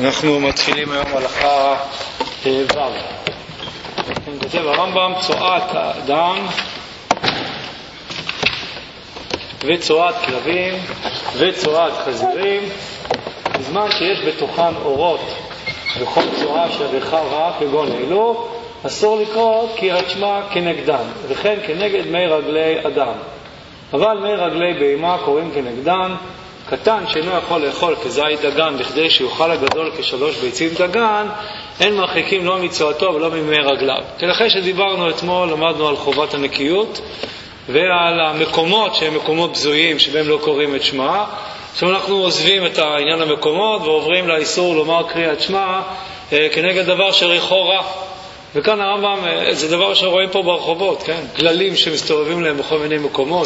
אנחנו מתחילים היום הלכה ו'. כותב הרמב"ם: צואת האדם וצואת כלבים וצואת חזירים, בזמן שיש בתוכן אורות וכל צואה שריחה רע כגון אלו, אסור לקרוא קריאת שמע כנגדן, וכן כנגד מי רגלי אדם. אבל מי רגלי בהמה קוראים כנגדן. קטן שאינו יכול לאכול כזית דגן בכדי שיוכל הגדול כשלוש ביצים דגן, אין מרחיקים לא מצואתו ולא ממי רגליו. אחרי שדיברנו אתמול, למדנו על חובת הנקיות ועל המקומות שהם מקומות בזויים שבהם לא קוראים את שמע. עכשיו אנחנו עוזבים את העניין המקומות ועוברים לאיסור לומר קריאת שמע כנגד דבר שריחו רע. וכאן הרמב"ם, זה דבר שרואים פה ברחובות, כן? גללים שמסתובבים להם בכל מיני מקומות.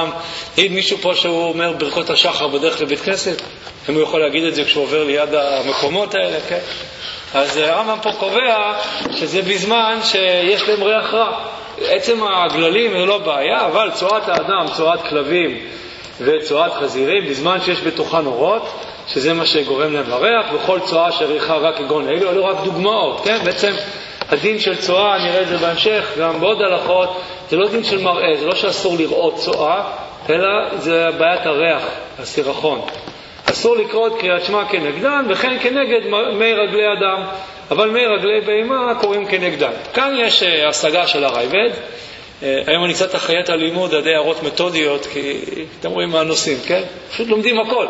אם מישהו פה שהוא אומר ברכות השחר בדרך לבית כנסת, אם הוא יכול להגיד את זה כשהוא עובר ליד המקומות האלה, כן? אז הרמב"ם פה קובע שזה בזמן שיש להם ריח רע. עצם הגללים זה לא בעיה, אבל צואת האדם, צואת כלבים וצואת חזירים, בזמן שיש בתוכן אורות, שזה מה שגורם להם לריח, וכל צואה שריחה רק כגון אלו רק דוגמאות, כן? בעצם הדין של צואה, נראה את זה בהמשך, גם בעוד הלכות, זה לא דין של מראה, זה לא שאסור לראות צואה, אלא זה בעיית הריח, הסירחון. אסור לקרוא את קריאת שמע כנגדן, וכן כנגד מי רגלי אדם, אבל מי רגלי בהמה קוראים כנגדן. כאן יש השגה של הרייבד. היום אני קצת אחראי את הלימוד עדי הערות מתודיות, כי אתם רואים מה הנושאים, כן? פשוט לומדים הכל.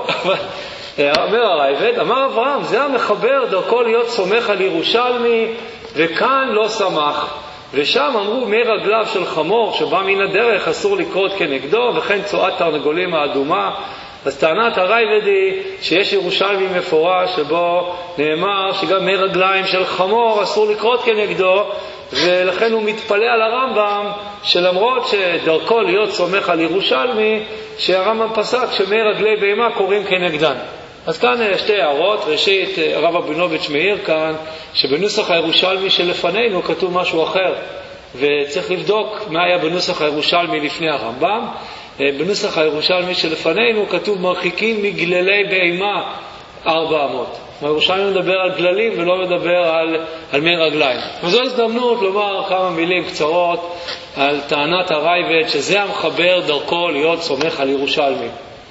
אומר הרייבד, אמר אברהם, זה המחבר דרכו להיות סומך על ירושלמי, וכאן לא שמח. ושם אמרו מי רגליו של חמור שבא מן הדרך אסור לקרות כנגדו, וכן צואת תרנגולים האדומה. אז טענת הרייבד היא שיש ירושלמי מפורש שבו נאמר שגם מי רגליים של חמור אסור לקרות כנגדו, ולכן הוא מתפלא על הרמב"ם שלמרות שדרכו להיות סומך על ירושלמי, שהרמב"ם פסק שמי רגלי בהמה קוראים כנגדן. אז כאן שתי הערות. ראשית, הרב רבינוביץ' מעיר כאן שבנוסח הירושלמי שלפנינו כתוב משהו אחר, וצריך לבדוק מה היה בנוסח הירושלמי לפני הרמב"ם. בנוסח הירושלמי שלפנינו כתוב מרחיקים מגללי בהמה 400. הירושלמי מדבר על גללים ולא מדבר על מי רגליים. וזו הזדמנות לומר כמה מילים קצרות על טענת הרייבד שזה המחבר דרכו להיות סומך על ירושלמי.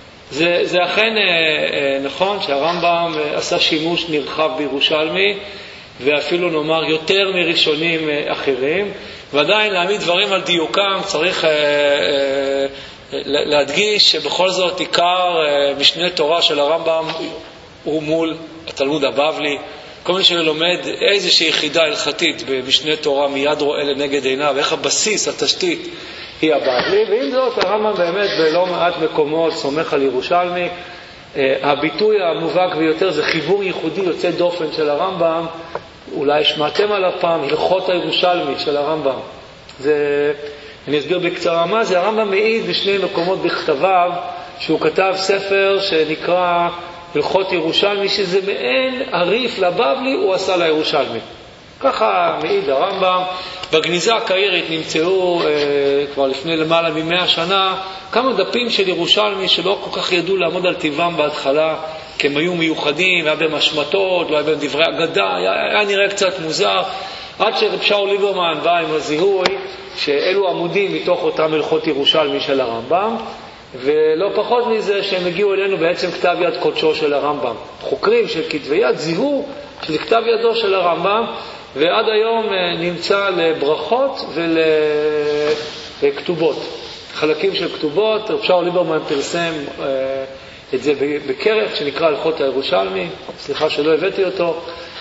זה אכן נכון שהרמב"ם עשה שימוש נרחב בירושלמי, ואפילו נאמר יותר מראשונים אחרים, ועדיין להעמיד דברים על דיוקם צריך להדגיש שבכל זאת עיקר משנה תורה של הרמב"ם הוא מול התלמוד הבבלי. כל מי שלומד איזושהי יחידה הלכתית במשנה תורה מיד רואה לנגד עיניו איך הבסיס, התשתית היא הבבלי. ועם זאת הרמב"ם באמת בלא מעט מקומות סומך על ירושלמי. הביטוי המובהק ביותר זה חיבור ייחודי יוצא דופן של הרמב"ם, אולי שמעתם עליו פעם, הלכות הירושלמי של הרמב"ם. אני אסביר בקצרה מה זה. הרמב"ם מעיד בשני מקומות בכתביו שהוא כתב ספר שנקרא הלכות ירושלמי, שזה מעין עריף לבבלי הוא עשה לירושלמי. ככה מעיד הרמב"ם. בגניזה הקהירית נמצאו כבר לפני למעלה מ100 שנה כמה דפים של ירושלמי שלא כל כך ידעו לעמוד על טבעם בהתחלה, כי הם היו מיוחדים, היה בהם השמטות, לא היה בהם דברי אגדה, היה נראה קצת מוזר, עד שרב שאול ליברמן בא עם הזיהוי שאלו עמודים מתוך אותם הלכות ירושלמי של הרמב"ם, ולא פחות מזה שהם הגיעו אלינו בעצם כתב יד קודשו של הרמב"ם. חוקרים של כתבי יד זיהו שזה כתב ידו של הרמב"ם, ועד היום נמצא לברכות ולכתובות, חלקים של כתובות. רב שאול ליברמן פרסם את זה בכרך שנקרא הלכות הירושלמי, סליחה שלא הבאתי אותו,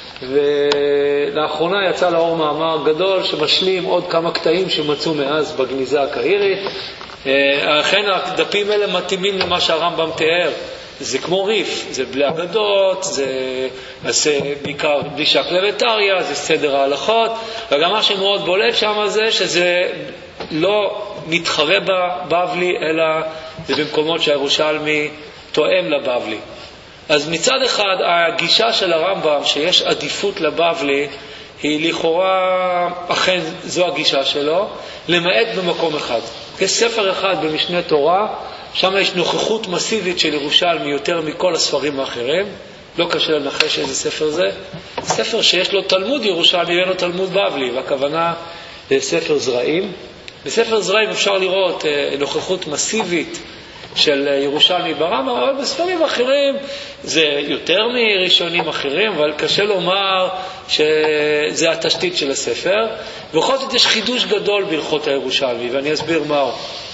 ולאחרונה יצא לאור מאמר גדול שמשלים עוד כמה קטעים שמצאו מאז בגניזה הקהירית. אכן הדפים האלה מתאימים למה שהרמב"ם תיאר, זה כמו ריף, זה בלי אגדות, זה בעיקר בלי שקלרטריה, זה סדר ההלכות, וגם מה שמאוד בולט שם זה שזה לא מתחרה בבבלי, אלא זה במקומות שהירושלמי תואם לבבלי. אז מצד אחד הגישה של הרמב"ם שיש עדיפות לבבלי היא לכאורה אכן זו הגישה שלו, למעט במקום אחד. כספר אחד במשנה תורה, שם יש נוכחות מסיבית של ירושלמי יותר מכל הספרים האחרים, לא קשה לנחש איזה ספר זה. ספר שיש לו תלמוד ירושלמי, אין לו תלמוד בבלי, והכוונה לספר זרעים. בספר זרעים אפשר לראות נוכחות מסיבית של ירושלמי ברמב"ם, אבל בספרים אחרים זה יותר מראשונים אחרים, אבל קשה לומר שזה התשתית של הספר. ובכל זאת יש חידוש גדול בהלכות הירושלמי, ואני אסביר מהו.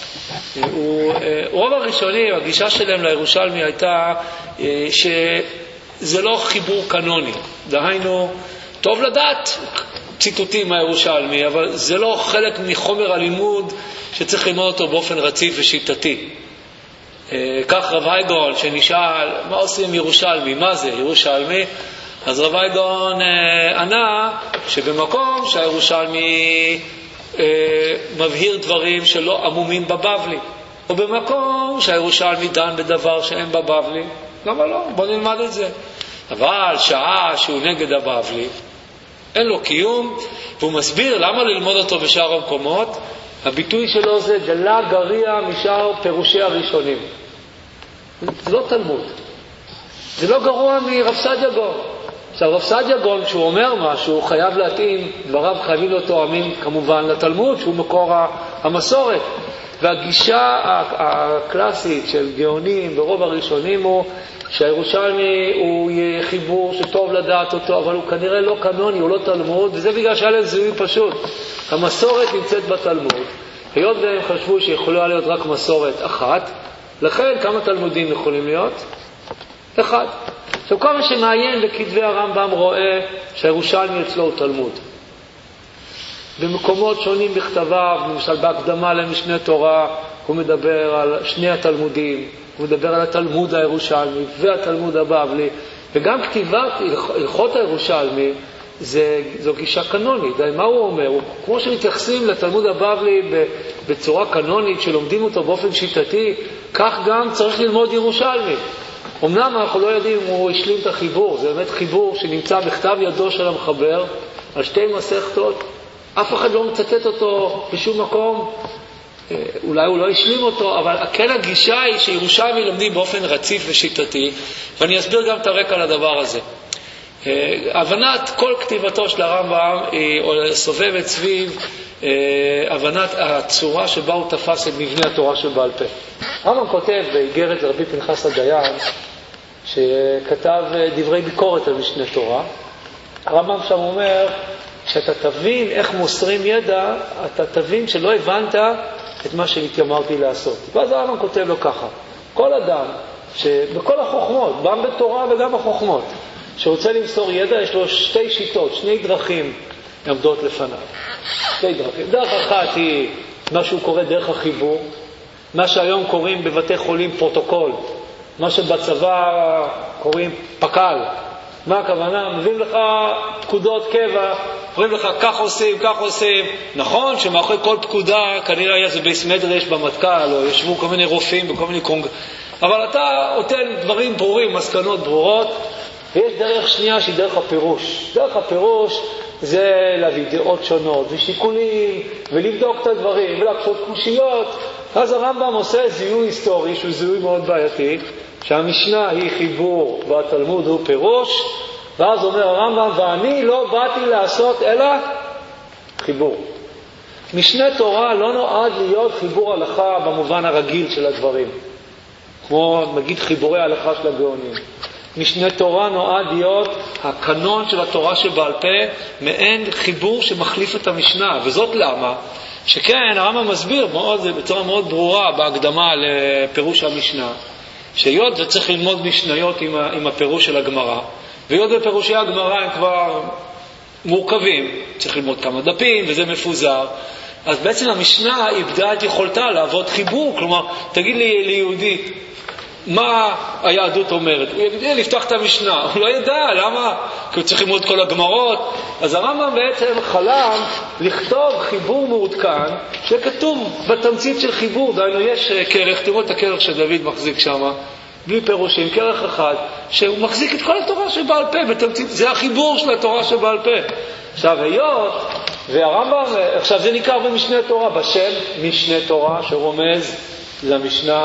רוב הראשונים, הגישה שלהם לירושלמי הייתה שזה לא חיבור קנוני. דהיינו, טוב לדעת ציטוטים מהירושלמי, אבל זה לא חלק מחומר הלימוד שצריך ללמוד אותו באופן רציף ושיטתי. כך רב הייגון שנשאל מה עושים ירושלמי, מה זה ירושלמי, אז רב הייגון ענה שבמקום שהירושלמי מבהיר דברים שלא עמומים בבבלי, או במקום שהירושלמי דן בדבר שאין בבבלי, למה לא? בוא נלמד את זה. אבל שעה שהוא נגד הבבלי אין לו קיום, והוא מסביר למה ללמוד אותו בשאר המקומות. הביטוי שלו זה גלה גריה משאר פירושי הראשונים. זה לא תלמוד, זה לא גרוע מרב סעדיה גאון. עכשיו רב סעדיה גאון כשהוא אומר משהו חייב להתאים, דבריו חייבים להיות תואמים כמובן לתלמוד שהוא מקור המסורת. והגישה הקלאסית של גאונים ברוב הראשונים הוא שהירושלמי הוא יהיה חיבור שטוב לדעת אותו, אבל הוא כנראה לא קנוני, הוא לא תלמוד, וזה בגלל שהיה להם זיהוי פשוט. המסורת נמצאת בתלמוד, היות והם חשבו שיכולה להיות רק מסורת אחת, לכן כמה תלמודים יכולים להיות? אחד. עכשיו כל מה שמעיין בכתבי הרמב"ם רואה שהירושלמי אצלו הוא תלמוד. במקומות שונים בכתביו, למשל בהקדמה למשנה תורה, הוא מדבר על שני התלמודים, הוא מדבר על התלמוד הירושלמי והתלמוד הבבלי, וגם כתיבת הלכות הירושלמי זו גישה קנונית. מה הוא אומר? כמו שמתייחסים לתלמוד הבבלי בצורה קנונית, שלומדים אותו באופן שיטתי, כך גם צריך ללמוד ירושלמי. אמנם אנחנו לא יודעים אם הוא השלים את החיבור, זה באמת חיבור שנמצא בכתב ידו של המחבר על שתי מסכתות, אף אחד לא מצטט אותו בשום מקום, אולי הוא לא השלים אותו, אבל כן הגישה היא שירושלמי לומדים באופן רציף ושיטתי, ואני אסביר גם את הרקע לדבר הזה. הבנת כל כתיבתו של הרמב"ם היא סובבת סביב הבנת הצורה שבה הוא תפס את מבנה התורה שבעל פה. הרמב"ם כותב באיגרת לרבי פנחס הדיין, שכתב דברי ביקורת על משנה תורה. הרמב"ם שם אומר, כשאתה תבין איך מוסרים ידע, אתה תבין שלא הבנת את מה שהתיימרתי לעשות. ואז הרמב"ם כותב לו ככה, כל אדם שבכל החוכמות, גם בתורה וגם בחוכמות, שרוצה למסור ידע, יש לו שתי שיטות, שני דרכים עמדות לפניו. שתי דרכים. דרך אחת היא מה שהוא קורא דרך החיבור, מה שהיום קוראים בבתי חולים פרוטוקול, מה שבצבא קוראים פקל. מה הכוונה? מביאים לך פקודות קבע, אומרים לך כך עושים, כך עושים. נכון שמאחורי כל פקודה כנראה היה זה בייס מדרש במטכ"ל, או ישבו כל מיני רופאים וכל מיני אבל אתה נותן דברים ברורים, מסקנות ברורות. ויש דרך שנייה שהיא דרך הפירוש. דרך הפירוש זה להביא דעות שונות ושיקולים ולבדוק את הדברים ולקשות קושיות. אז הרמב"ם עושה זיהוי היסטורי שהוא זיהוי מאוד בעייתי, שהמשנה היא חיבור והתלמוד הוא פירוש, ואז אומר הרמב"ם, ואני לא באתי לעשות אלא חיבור. משנה תורה לא נועד להיות חיבור הלכה במובן הרגיל של הדברים, כמו נגיד חיבורי ההלכה של הגאונים. משנה תורה נועד להיות הקנון של התורה שבעל פה, מעין חיבור שמחליף את המשנה. וזאת למה? שכן הרמב"ם מסביר בצורה מאוד ברורה בהקדמה לפירוש המשנה, שהיות וצריך ללמוד משניות עם הפירוש של הגמרא, והיות ופירושי הגמרא הם כבר מורכבים, צריך ללמוד כמה דפים וזה מפוזר, אז בעצם המשנה איבדה את יכולתה לעבוד חיבור. כלומר, תגיד לי ליהודי מה היהדות אומרת, הוא יגיד לפתוח את המשנה, הוא לא ידע למה, כי הוא צריך ללמוד כל הגמרות. אז הרמב"ם בעצם חלם לכתוב חיבור מעודכן שכתוב בתמצית של חיבור. דהיינו יש כרך, תראו את הכרך שדוד מחזיק שם בלי פירושים, כרך אחד שהוא מחזיק את כל התורה שבעל פה בתמצית, זה החיבור של התורה שבעל פה. עכשיו היות והרמב"ם, עכשיו זה נקרא במשנה תורה בשם משנה תורה שרומז למשנה,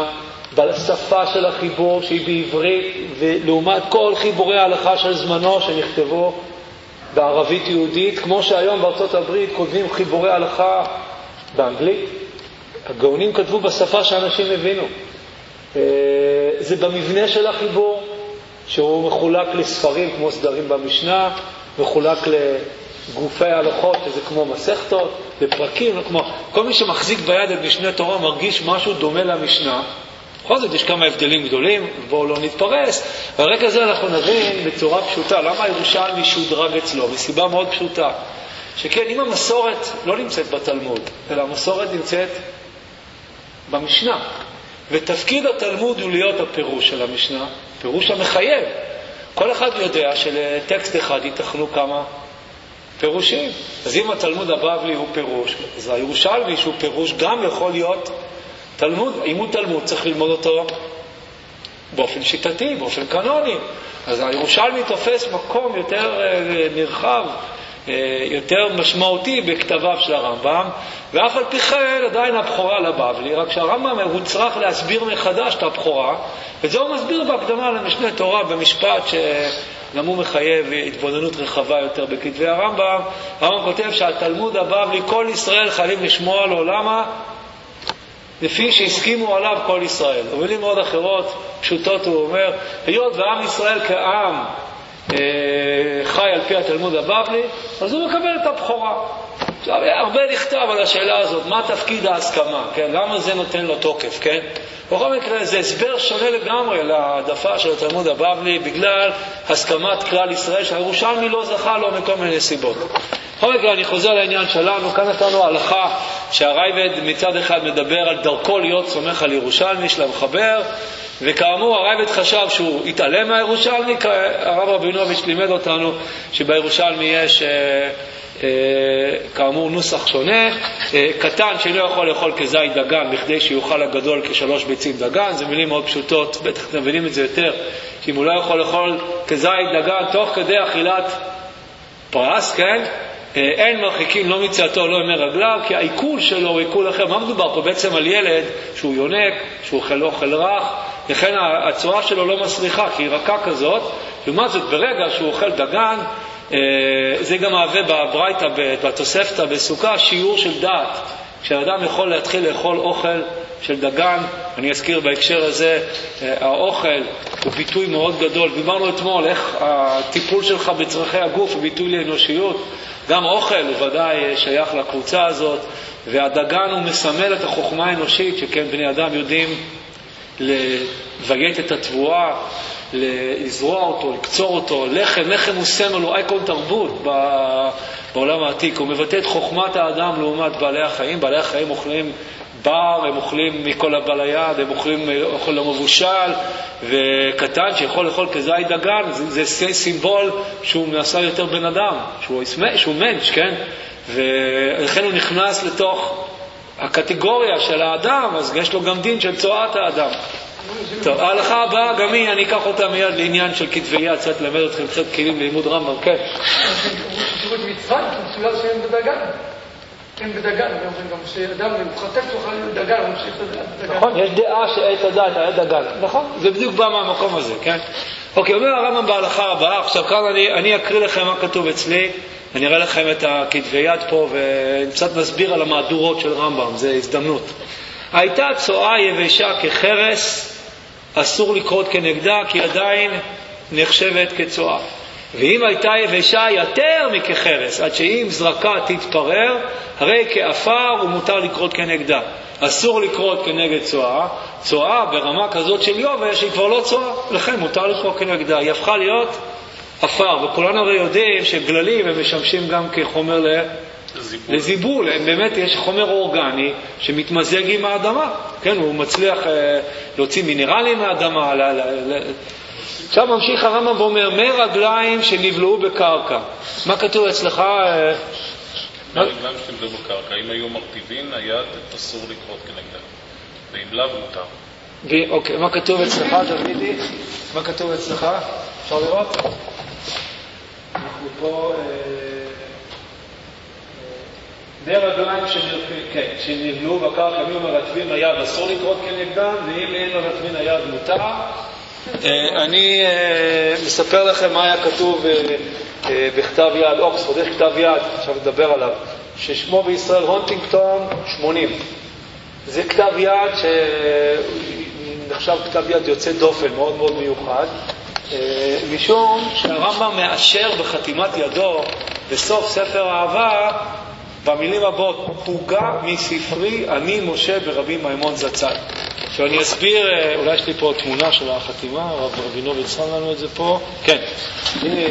בשפה של החיבור שהיא בעברית, ולעומת כל חיבורי ההלכה של זמנו שנכתבו בערבית יהודית, כמו שהיום בארצות הברית כותבים חיבורי ההלכה באנגלית. הגאונים כתבו בשפה שאנשים הבינו. זה במבנה של החיבור, שהוא מחולק לספרים כמו סדרים במשנה, מחולק לגופי ההלכות, שזה כמו מסכתות, לפרקים, כמו כל מי שמחזיק ביד את משנה תורה מרגיש משהו דומה למשנה. בכל זאת יש כמה הבדלים גדולים, בואו לא נתפרס. והרקע הזה אנחנו נבין בצורה פשוטה למה הירושלמי שודרג אצלו, מסיבה מאוד פשוטה, שכן אם המסורת לא נמצאת בתלמוד, אלא המסורת נמצאת במשנה, ותפקיד התלמוד הוא להיות הפירוש של המשנה, פירוש המחייב. כל אחד יודע שלטקסט אחד ייתכנו כמה פירושים. אז אם התלמוד הבבלי הוא פירוש, אז הירושלמי שהוא פירוש גם יכול להיות תלמוד. אם הוא תלמוד צריך ללמוד אותו באופן שיטתי, באופן קנוני. אז הירושלמי תופס מקום יותר נרחב, יותר משמעותי בכתביו של הרמב"ם, ואף על פי כן עדיין הבכורה לבבלי, רק שהרמב"ם הוא צריך להסביר מחדש את הבכורה, וזה הוא מסביר בהקדמה למשנה תורה במשפט שגם הוא מחייב התבוננות רחבה יותר בכתבי הרמב"ם. הרמב"ם כותב שהתלמוד הבבלי כל ישראל חייבים לשמוע לו. למה? לפי שהסכימו עליו כל ישראל. במילים מאוד אחרות, פשוטות, הוא אומר, היות ועם ישראל כעם חי על פי התלמוד הבבלי, אז הוא מקבל את הבכורה. עכשיו, הרבה נכתב על השאלה הזאת, מה תפקיד ההסכמה, כן? למה זה נותן לו תוקף, כן? בכל מקרה, זה הסבר שונה לגמרי להעדפה של התלמוד הבבלי, בגלל הסכמת כלל ישראל, שהירושלמי לא זכה לו מכל מיני סיבות. בכל מקרה, אני חוזר לעניין שלנו. כאן נתנו הלכה שהרייבד מצד אחד מדבר על דרכו להיות סומך על ירושלמי של המחבר, וכאמור הרייבד חשב שהוא התעלם מהירושלמי, הרב רבינוביץ' לימד אותנו שבירושלמי יש כאמור נוסח שונה, קטן שלא יכול לאכול כזית דגן בכדי שיוכל הגדול כ3 ביצים דגן. זה מילים מאוד פשוטות, בטח אתם מבינים את זה יותר, שאם הוא לא יכול לאכול כזית דגן תוך כדי אכילת פרס, כן? אין מרחיקים לא מצאתו לא מרגליו, כי העיכול שלו הוא עיכול אחר. מה מדובר פה? בעצם על ילד שהוא יונק, שהוא אוכל רך, לכן הצורה שלו לא מסריחה, כי היא רכה כזאת. לעומת זאת, ברגע שהוא אוכל דגן, זה גם מהווה בברייתא, בתוספתא, בסוכה, שיעור של דעת. כשאדם יכול להתחיל לאכול אוכל של דגן, אני אזכיר בהקשר הזה, האוכל הוא ביטוי מאוד גדול. דיברנו אתמול איך הטיפול שלך בצרכי הגוף הוא ביטוי לאנושיות. גם אוכל הוא ודאי שייך לקבוצה הזאת, והדגן הוא מסמל את החוכמה האנושית, שכן בני אדם יודעים לביית את התבואה, לזרוע אותו, לקצור אותו. לחם הוא סמל, הוא אייקון תרבות בעולם העתיק. הוא מבטא את חוכמת האדם לעומת בעלי החיים. בעלי החיים אוכלים בר, הם אוכלים מכל הבא ליד, הם אוכלים אוכל לא מבושל, וקטן שיכול לאכול כזית דגן, זה סימבול שהוא נעשה יותר בן אדם, שהוא מנש, כן? ולכן הוא נכנס לתוך הקטגוריה של האדם, אז יש לו גם דין של צועת האדם. טוב, ההלכה הבאה, גם היא, אני אקח אותה מיד לעניין של כתבי יד, קצת למד אתכם קצת כלים ללימוד רמב"ם, כן? שירות מצווה, מסולל שאין בדגן. אין בדגן, גם שאדם מחטף תוכל להיות דגן, הוא ממשיך לדגן. נכון, יש דעה שעת הדעת, היה דגן. נכון, זה בדיוק בא מהמקום הזה, כן? אוקיי, אומר הרמב"ם בהלכה הבאה. עכשיו כאן אני אקריא לכם מה כתוב אצלי, אני אראה לכם את הכתבי יד פה, וקצת נסביר על המהדורות של רמב"ם, זה הזדמנות. הייתה צואה יבשה כחרס, אסור לקרות כנגדה, כי עדיין נחשבת כצואה. ואם הייתה יבשה יותר מכחרס, עד שאם זרקה תתפרר, הרי כאפר ומותר לקרות כנגדה. אסור לקרות כנגד צואה. צואה ברמה כזאת של יובש היא כבר לא צואה, לכן מותר לקרות כנגדה. היא הפכה להיות אפר, וכולנו הרי יודעים שגללים הם משמשים גם כחומר לזיבול. באמת יש חומר אורגני שמתמזג עם האדמה, כן? הוא מצליח להוציא מינרלים מהאדמה. עכשיו ממשיך הרמב"ם ואומר, מרגליים שנבלעו בקרקע. מה כתוב אצלך? מרגליים שנבלעו בקרקע, אם היו מרטיבים, היד אסור לקרות כנגדה, ואם לאו מותר. אוקיי, מה כתוב אצלך, דודי? מה כתוב אצלך? אפשר לראות? אנחנו פה די רגליים שנבלעו בקרקע, מי מרטבין היד אסור לקרות כנגדם, ואם אין מרטבין היד מותר. אני מספר לכם מה היה כתוב בכתב יד אוקספורד. יש כתב יד, עכשיו נדבר עליו, ששמו בישראל הונטינגטון 80. זה כתב יד שנחשב כתב יד יוצא דופן, מאוד מאוד מיוחד, משום שהרמב"ם מאשר בחתימת ידו בסוף ספר האהבה במילים הבאות, פוגע מספרי אני משה ברבי מימון זצ"ל. עכשיו אני אסביר, אולי יש לי פה תמונה של החתימה, הרב רבינוביץ שם לנו את זה פה. כן, הנה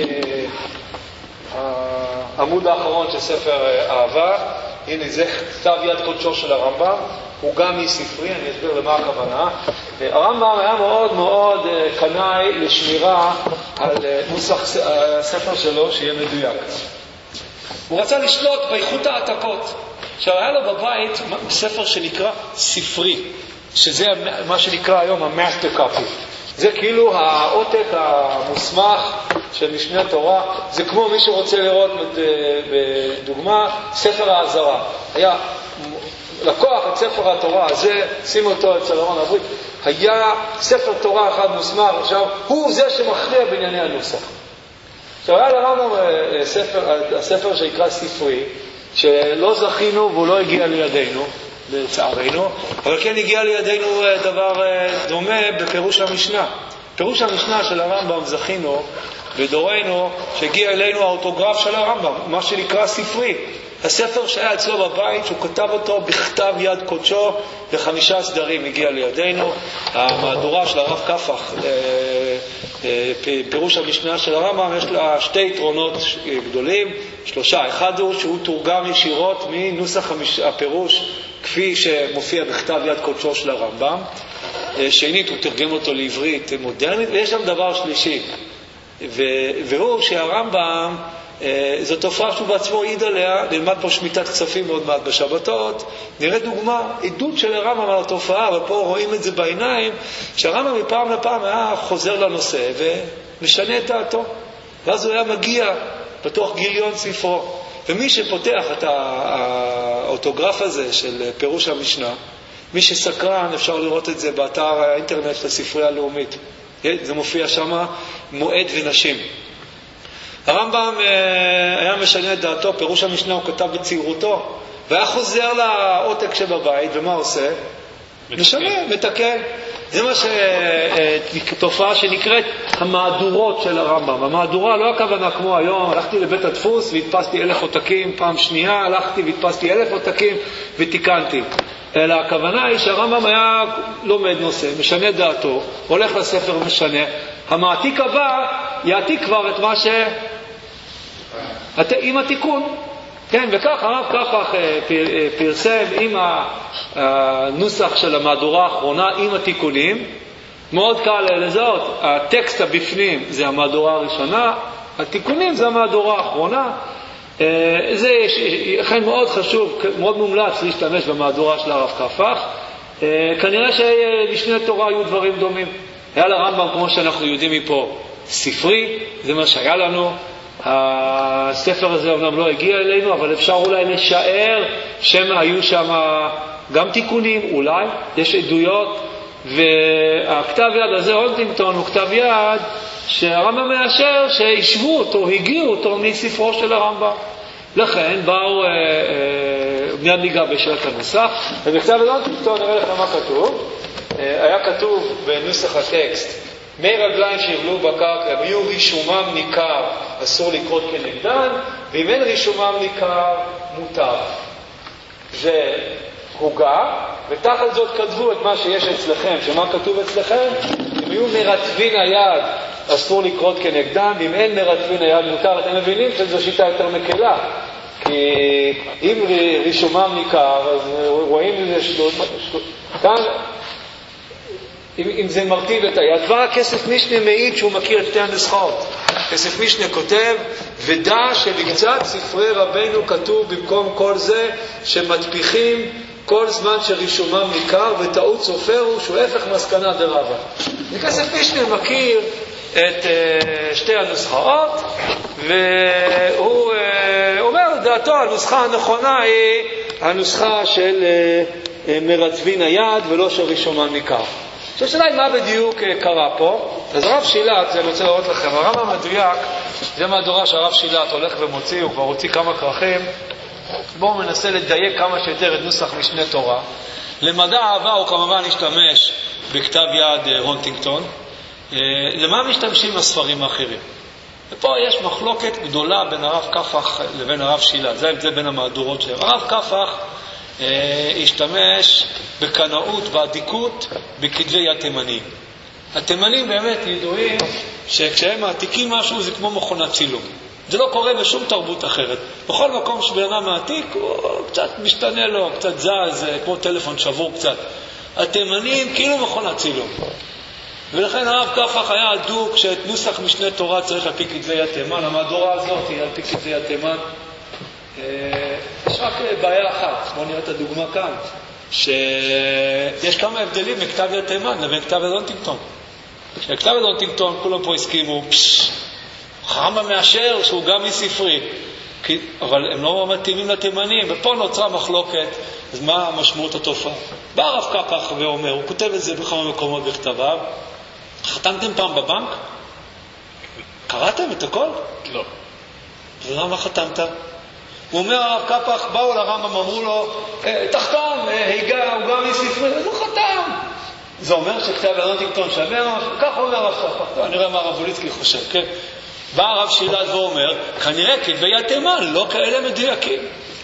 העמוד האחרון של ספר אהבה, הנה זה כתב יד קודשו של הרמב"ם, הוא גם מספרי, אני אסביר למה הכוונה. הרמב"ם היה מאוד מאוד קנאי לשמירה על נוסח הספר שלו שיהיה מדויק. הוא רצה לשלוט באיכות העתקות. עכשיו היה לו בבית ספר שנקרא ספרי, שזה מה שנקרא היום המאסטר קאפי. זה כאילו העותק המוסמך של משנה תורה. זה כמו מי שרוצה לראות בדוגמה ספר העזרה. היה לקוח את ספר התורה הזה, שים אותו אצל ארון הברית, היה ספר תורה אחד מוסמך, עכשיו הוא זה שמכריע בענייני הנוסח. עכשיו היה לרמב"ם הספר שיקרא ספרי, שלא זכינו והוא לא הגיע לידינו, לצערנו, אבל כן הגיע לידינו דבר דומה בפירוש המשנה. פירוש המשנה של הרמב"ם זכינו בדורנו, שהגיע אלינו האוטוגרף של הרמב"ם, מה שנקרא ספרי. הספר שהיה אצלו בבית, שהוא כתב אותו בכתב יד קודשו, ב5 סדרים הגיע לידינו. המהדורה של הרב קפח, פירוש המשנה של הרמב"ם, יש לה 2 יתרונות גדולים, 3. אחד הוא שהוא תורגם ישירות מנוסח הפירוש כפי שמופיע בכתב יד קודשו של הרמב"ם. שנית, הוא תרגם אותו לעברית מודרנית. ויש גם דבר שלישי, והוא שהרמב"ם, זו תופעה שהוא בעצמו עיד עליה, נלמד פה שמיטת כספים מאוד מעט בשבתות, נראה דוגמה, עדות של הרמב"ם על התופעה, ופה רואים את זה בעיניים, שהרמב"ם מפעם לפעם היה חוזר לנושא ומשנה את דעתו, ואז הוא היה מגיע בתוך גיליון ספרו. ומי שפותח את האוטוגרף הזה של פירוש המשנה, מי שסקרן, אפשר לראות את זה באתר האינטרנט של הספרייה הלאומית, זה מופיע שם, מועד ונשים. הרמב"ם היה משנה את דעתו, פירוש המשנה הוא כתב בצעירותו, והיה חוזר לעותק שבבית, ומה עושה? משנה, מתקן. זה מה תופעה שנקראת המהדורות של הרמב"ם. המהדורה לא הכוונה כמו היום, הלכתי לבית הדפוס והדפסתי 1,000 עותקים, פעם שנייה הלכתי והדפסתי 1,000 עותקים ותיקנתי. אלא הכוונה היא שהרמב"ם היה לומד נושא, משנה דעתו, הולך לספר ומשנה. המעתיק הבא יעתיק כבר את מה עם התיקון. כן, וכך הרב כפח פרסם עם הנוסח של המהדורה האחרונה, עם התיקונים. מאוד קל לזהות, הטקסט הבפנים זה המהדורה הראשונה, התיקונים זה המהדורה האחרונה. זה לכן מאוד חשוב, מאוד מומלץ להשתמש במהדורה של הרב כפח. כנראה שלשני תורה היו דברים דומים. היה לרמב"ם, כמו שאנחנו יודעים מפה, ספרי, זה מה שהיה לנו. הספר הזה אומנם לא הגיע אלינו, אבל אפשר אולי לשער שהיו שם גם תיקונים, אולי, יש עדויות. והכתב יד הזה, הונטינגטון, הוא כתב יד שהרמב"ם מאשר שישבו אותו, הגיעו אותו מספרו של הרמב"ם. לכן באו, מיד ניגע בשאלת הנוסח, ובכתב יד הונטינגטון נראה לך מה כתוב. היה כתוב בנוסח הטקסט, מי רגליים שיבלו בקרקע, ויהיו רישומם ניכר, אסור לקרות כנגדן, ואם אין רישומם ניכר, מותר. זה הוגע, ותחת זאת כתבו את מה שיש אצלכם. שמה כתוב אצלכם? אם יהיו מרטבין היד, אסור לקרות כנגדן, ואם אין מרטבין היד, מותר. אתם מבינים שזו שיטה יותר מקלה. כי אם רישומם ניכר, אז רואים כאן, אם זה מרטיב את היד. כבר הכסף משנה מעיד שהוא מכיר את 2 הנוסחאות. כסף משנה כותב, ודע שבקצת ספרי רבנו כתוב במקום כל זה שמדפיחים כל זמן שרישומם ניכר, וטעות סופר הוא שהוא הפך מסקנה דרבה. וכסף משנה מכיר את 2 הנוסחאות, והוא אומר, לדעתו הנוסחה הנכונה היא הנוסחה של מרצבין היד ולא של רישומן ניכר. השאלה היא מה בדיוק קרה פה. אז הרב שילת, אני רוצה לראות לכם, הרמב"ם המדויק, זה מהדורה שהרב שילת הולך ומוציא, הוא כבר הוציא כמה כרכים, בואו מנסה לדייק כמה שיותר את נוסח משנה תורה. למדע אהבה הוא כמובן השתמש בכתב יד הונטינגטון. למה משתמשים הספרים האחרים? ופה יש מחלוקת גדולה בין הרב קפח לבין הרב שילת, זה ההבדל בין המהדורות שלהם. הרב קפח השתמש בקנאות ועדיקות בכתבי יד תימניים. התימנים באמת ידועים שכשהם מעתיקים משהו זה כמו מכונת צילום. זה לא קורה בשום תרבות אחרת. בכל מקום שבן אדם מעתיק הוא קצת משתנה לו, קצת זז, כמו טלפון שבור קצת. התימנים כאילו מכונת צילום. ולכן הרב קפח היה עדוק שאת נוסח משנה תורה צריך על פי כתבי יד תימן. המהדורה הזאת היא על פי כתבי יד תימן. יש רק בעיה אחת, בואו נראה את הדוגמה כאן, שיש כמה הבדלים מכתב יד תימן לבין כתב יד הונטינגטון. בכתב יד הונטינגטון כולם פה הסכימו, הרמב"ם מאשר שהוא גם מספרי, אבל הם לא מתאימים לתימנים, ופה נוצרה מחלוקת. אז מה משמעות התופעה? בא הרב קפח ואומר, הוא כותב את זה בכמה מקומות בכתביו, חתמתם פעם בבנק? קראתם את הכל? לא. ולמה חתמת? הוא אומר, הרב קפח, באו לרמב"ם, אמרו לו, תחתם, היגע, הוא גם מספרי, אז הוא חתם. זה אומר שכתב יד הונטינגטון שווה, כך אומר הרב קפח. אני רואה מה הרב וליצקי חושב, כן? בא הרב שילת ואומר, כנראה כתבי יד תימן לא כאלה מדויקים.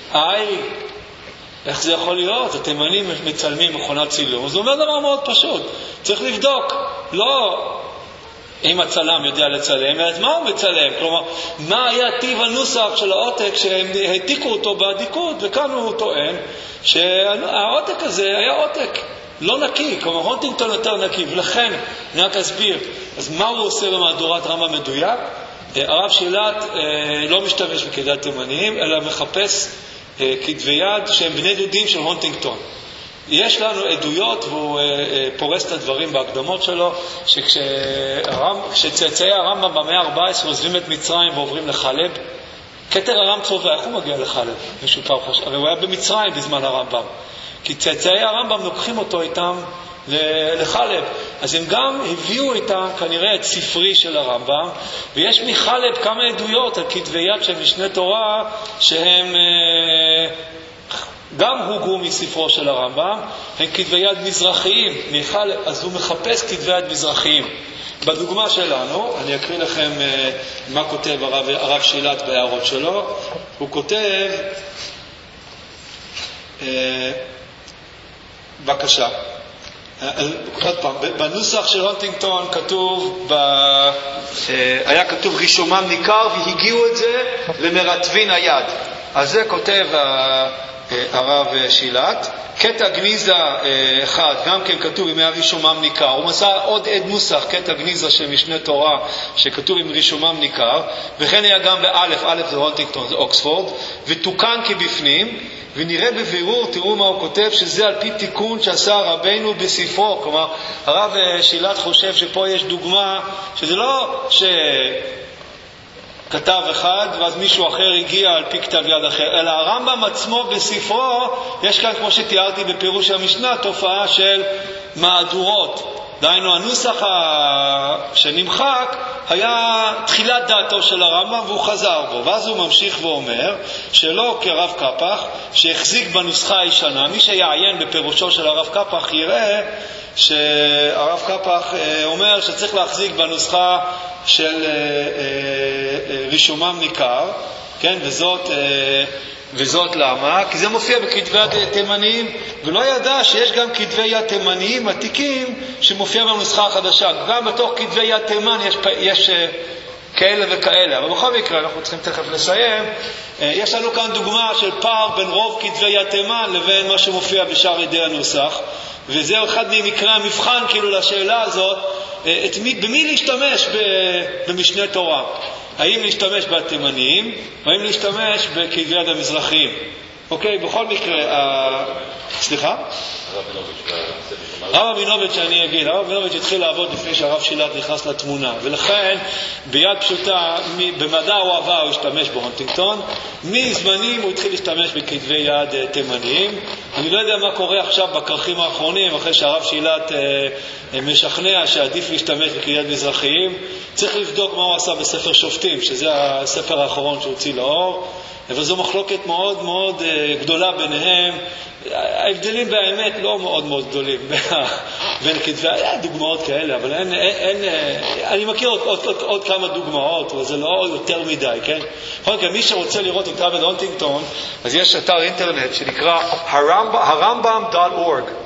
איך זה יכול להיות? התימנים מצלמים מכונת צילום. אז הוא אומר דבר מאוד פשוט, צריך לבדוק, לא אם הצלם יודע לצלם, אז מה הוא מצלם? כלומר, מה היה טיב הנוסח של העותק שהם העתיקו אותו בעדיקות, וכאן הוא טוען שהעותק הזה היה עותק לא נקי, כלומר הונטינגטון יותר נקי, ולכן אני רק אסביר, אז מה הוא עושה במהדורת רמב"ם מדויק? הרב שילת לא משתמש בכתבי יד תימניים, אלא מחפש כתבי יד שהם בני דודים של הונטינגטון. יש לנו עדויות, והוא פורס את הדברים בהקדמות שלו, שכשצאצאי הרמב"ם במאה ה-14 עוזבים את מצרים ועוברים לחלב, כתר הרם צובע, איך הוא מגיע לחלב? מישהו פעם חשב, הרי הוא היה במצרים בזמן הרמב"ם, כי צאצאי הרמב"ם לוקחים אותו איתם לחלב, אז הם גם הביאו איתם כנראה את ספרי של הרמב"ם, ויש מחלב כמה עדויות על כתבי יד של משנה תורה שהם גם הוגו מספרו של הרמב"ם, הם כתבי יד מזרחיים מחלב, אז הוא מחפש כתבי יד מזרחיים. בדוגמה שלנו, אני אקריא לכם מה כותב הרב שילת בהערות שלו. הוא כותב, בבקשה, עוד פעם, בנוסח של הונטינגטון כתוב, היה כתוב רישומם ניכר, והגיעו את זה למרצבין היד. אז זה כותב הרב שילת. קטע גניזה אחד, גם כן כתוב עם רישומם ניכר. הוא מסע עוד עד נוסח, קטע גניזה של משנה תורה, שכתוב עם רישומם ניכר, וכן היה גם באלף, אלף זה הונטינגטון, זה אוקספורד, ותוקן כבפנים, ונראה בבירור, תראו מה הוא כותב, שזה על פי תיקון שעשה רבנו בספרו. כלומר, הרב שילת חושב שפה יש דוגמה, שזה לא כתב אחד ואז מישהו אחר הגיע על פי כתב יד אחר, אלא הרמב"ם עצמו בספרו, יש כאן, כמו שתיארתי בפירוש המשנה, תופעה של מהדורות. דהיינו, הנוסח שנמחק היה תחילת דעתו של הרמב"ם והוא חזר בו, ואז הוא ממשיך ואומר שלא כרב קפח שהחזיק בנוסחה הישנה. מי שיעיין בפירושו של הרב קפח יראה שהרב קפח אומר שצריך להחזיק בנוסחה של רישומם ניכר, כן? וזאת למה? כי זה מופיע בכתבי יד תימניים, ולא ידע שיש גם כתבי יד תימניים עתיקים שמופיע בנוסחה החדשה. גם בתוך כתבי יד תימן יש כאלה וכאלה. אבל בכל מקרה, אנחנו צריכים תכף לסיים. יש לנו כאן דוגמה של פער בין רוב כתבי יד תימן לבין מה שמופיע בשאר ידי הנוסח, וזה אחד ממקרי המבחן כאילו לשאלה הזאת, במי להשתמש במשנה תורה. האם להשתמש בתימניים, או האם להשתמש בכתבי יד המזרחיים. אוקיי, בכל מקרה, סליחה? הרב רבינוביץ' שאני אגיד, הרב רבינוביץ' התחיל לעבוד לפני שהרב שילת נכנס לתמונה, ולכן ביד פשוטה, במדע הוא עבר, הוא השתמש בהונטינגטון, מזמנים הוא התחיל להשתמש בכתבי יד תימניים. אני לא יודע מה קורה עכשיו בכרכים האחרונים, אחרי שהרב שילת משכנע שעדיף להשתמש בכתבי יד מזרחיים. צריך לבדוק מה הוא עשה בספר שופטים, שזה הספר האחרון שהוציא לאור, אבל זו מחלוקת מאוד מאוד גדולה ביניהם. ההבדלים באמת לא מאוד מאוד גדולים בין כתבי, היה דוגמאות כאלה, אבל אני מכיר עוד כמה דוגמאות, אבל זה לא יותר מדי, כן? מי שרוצה לראות את דוד הונטינגטון, אז יש אתר אינטרנט שנקרא harambam.org,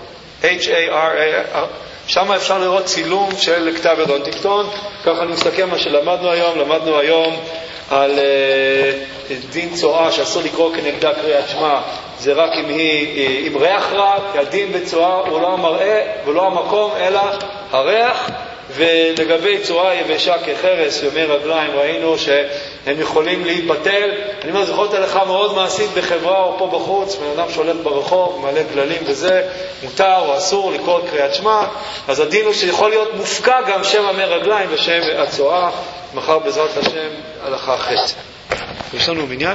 שם אפשר לראות צילום של כתב יד הונטינגטון. ככה אני מסכם מה שלמדנו היום. למדנו היום על דין צואה שאסור לקרוא כנגדה קריאת שמע, זה רק אם היא עם ריח רע, כי הדין בצואה הוא לא המראה ולא המקום אלא הריח. ולגבי צואה יבשה כחרס יומי רגליים, ראינו שהם יכולים להתבטל. אני אומר, זכות הלכה מאוד מעשית בחברה או פה בחוץ, בן אדם שולט ברחוב, מלא גללים וזה, מותר או אסור לקרוא קריאת שמע. אז הדין הוא שיכול להיות מופקע גם שם יומי רגליים ושם הצואה. מחר בעזרת השם הלכה חצי. יש לנו מניין?